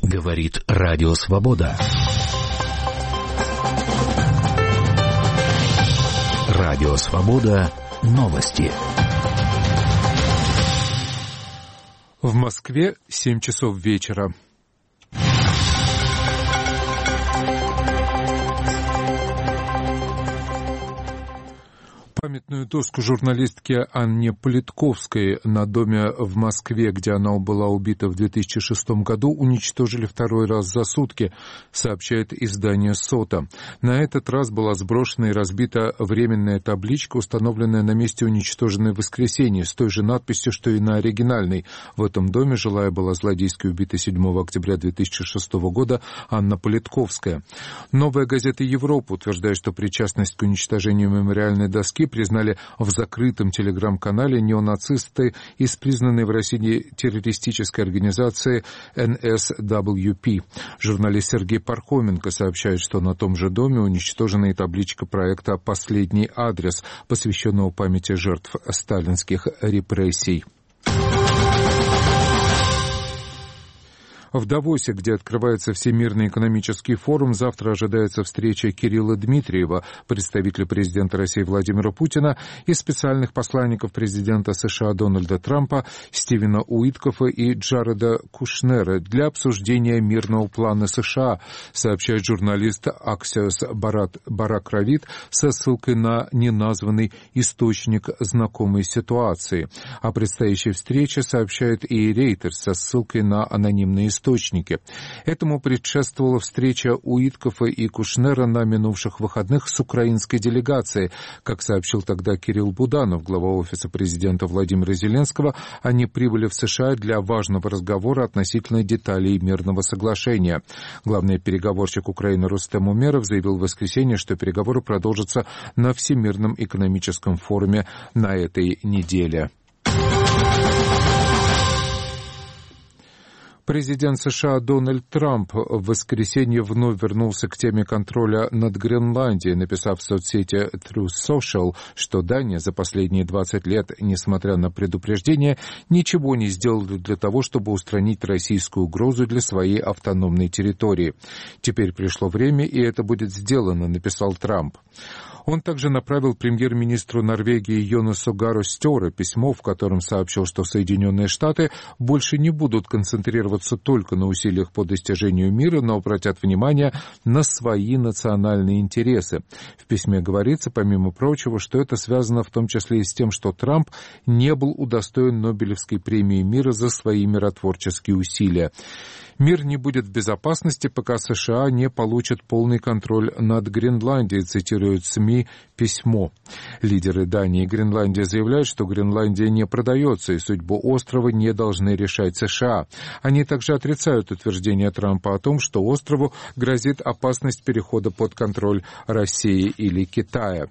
Говорит Радио Свобода. Радио Свобода. Новости. В Москве 7 часов вечера. Памятную доску журналистки Анне Политковской на доме в Москве, где она была убита в 2006 году, уничтожили второй раз за сутки, сообщает издание «Сота». На этот раз была сброшена и разбита временная табличка, установленная на месте уничтоженной в воскресенье, с той же надписью, что и на оригинальной. В этом доме жила и была злодейски убита 7 октября 2006 года Анна Политковская. Новая газета «Европа» утверждает, что причастность к уничтожению мемориальной доски признали в закрытом телеграм-канале неонацисты из признанной в России террористической организации НСВП. Журналист Сергей Пархоменко сообщает, что на том же доме уничтожена и табличка проекта «Последний адрес», посвященного памяти жертв сталинских репрессий. В Давосе, где открывается Всемирный экономический форум, завтра ожидается встреча Кирилла Дмитриева, представителя президента России Владимира Путина, и специальных посланников президента США Дональда Трампа Стивена Уиткофа и Джареда Кушнера для обсуждения мирного плана США, сообщает журналист Аксиос Барак-Равит со ссылкой на неназванный источник знакомой ситуации. О предстоящей встрече сообщает и Reuters со ссылкой на анонимные источники. Этому предшествовала встреча Уиткофа и Кушнера на минувших выходных с украинской делегацией. Как сообщил тогда Кирилл Буданов, глава офиса президента Владимира Зеленского, они прибыли в США для важного разговора относительно деталей мирного соглашения. Главный переговорщик Украины Рустем Умеров заявил в воскресенье, что переговоры продолжатся на Всемирном экономическом форуме на этой неделе. Президент США Дональд Трамп в воскресенье вновь вернулся к теме контроля над Гренландией, написав в соцсети Truth Social, что Дания за последние 20 лет, несмотря на предупреждения, ничего не сделала для того, чтобы устранить российскую угрозу для своей автономной территории. Теперь пришло время, и это будет сделано, написал Трамп. Он также направил премьер-министру Норвегии Йонасу Гару Стёре письмо, в котором сообщил, что Соединенные Штаты больше не будут концентрироваться только на усилиях по достижению мира, но обратят внимание на свои национальные интересы. В письме говорится, помимо прочего, что это связано в том числе и с тем, что Трамп не был удостоен Нобелевской премии мира за свои миротворческие усилия. «Мир не будет в безопасности, пока США не получат полный контроль над Гренландией», цитируют СМИ письмо. Лидеры Дании и Гренландии заявляют, что Гренландия не продается, и судьбу острова не должны решать США. Они также отрицают утверждение Трампа о том, что острову грозит опасность перехода под контроль России или Китая.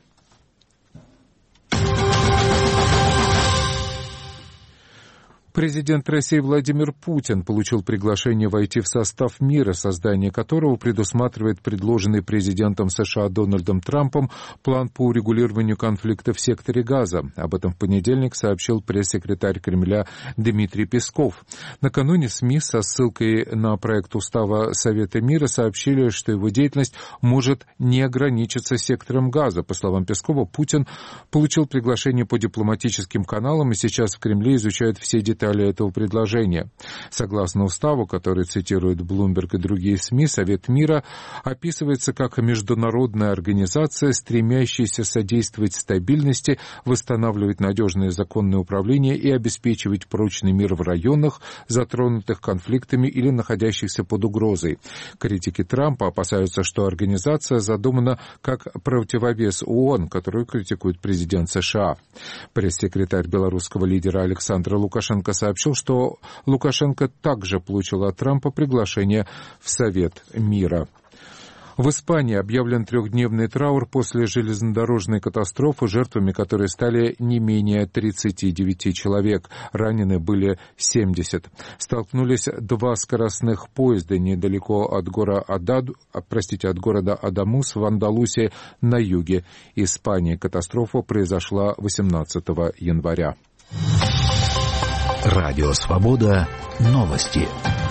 Президент России Владимир Путин получил приглашение войти в состав мира, создание которого предусматривает предложенный президентом США Дональдом Трампом план по урегулированию конфликта в секторе Газа. Об этом в понедельник сообщил пресс-секретарь Кремля Дмитрий Песков. Накануне СМИ со ссылкой на проект устава Совета мира сообщили, что его деятельность может не ограничиться сектором Газа. По словам Пескова, Путин получил приглашение по дипломатическим каналам и сейчас в Кремле изучает все детали этого предложения. Согласно уставу, который цитирует Bloomberg и другие СМИ, Совет мира описывается как международная организация, стремящаяся содействовать стабильности, восстанавливать надежное законное управление и обеспечивать прочный мир в районах, затронутых конфликтами или находящихся под угрозой. Критики Трампа опасаются, что организация задумана как противовес ООН, которую критикует президент США. Пресс-секретарь белорусского лидера Александра Лукашенко сообщил, что Лукашенко также получил от Трампа приглашение в Совет мира. В Испании объявлен трехдневный траур после железнодорожной катастрофы, жертвами которой стали не менее 39 человек. Ранены были 70. Столкнулись два скоростных поезда недалеко от города Адамус в Андалусии на юге Испании. Катастрофа произошла 18 января. Радио Свобода. Новости.